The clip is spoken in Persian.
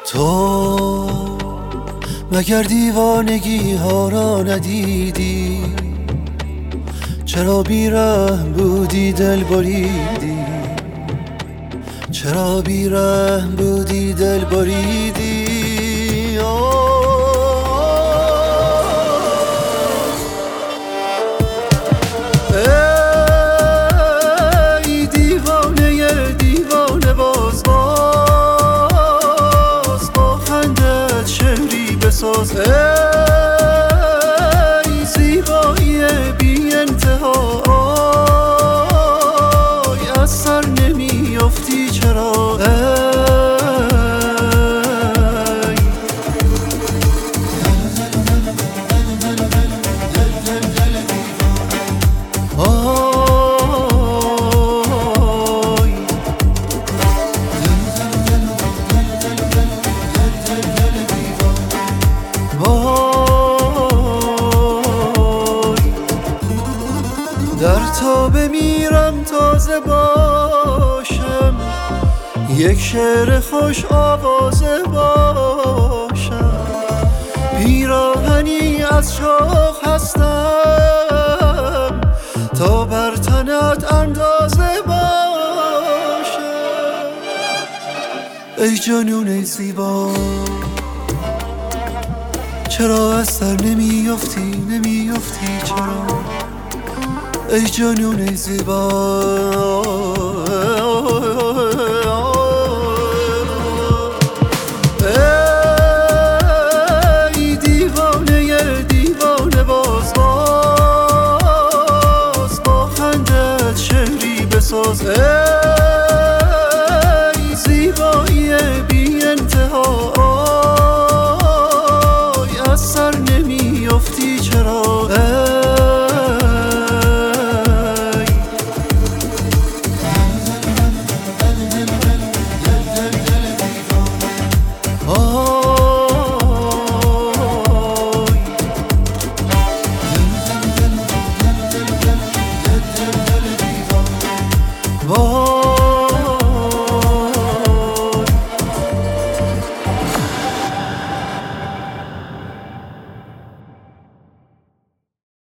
تو مگر دیوانگی ها را ندیدی؟ چرا بیرحم بودی دل بریدی؟ چرا بیرحم بودی دل بریدی؟ ای دیوانه دیوانه باز با خندت شعری بساز. ای زیبایی بی انتها، از سر نمیافتی چرا؟ در تا بمیرم تازه باشم، یک شعر خوش آوازه باشم، پیراهنی از شوق هستم تا بر تنت اندازه باشم. ای جنون زیبا، چرا از سر نمیافتی چرا؟ ای جنون زیبا، ای دیوانه دیوانه باز با خندت شعری بساز. ای زیبایی بی انتها، از سر نمیافتی چرا؟ Oh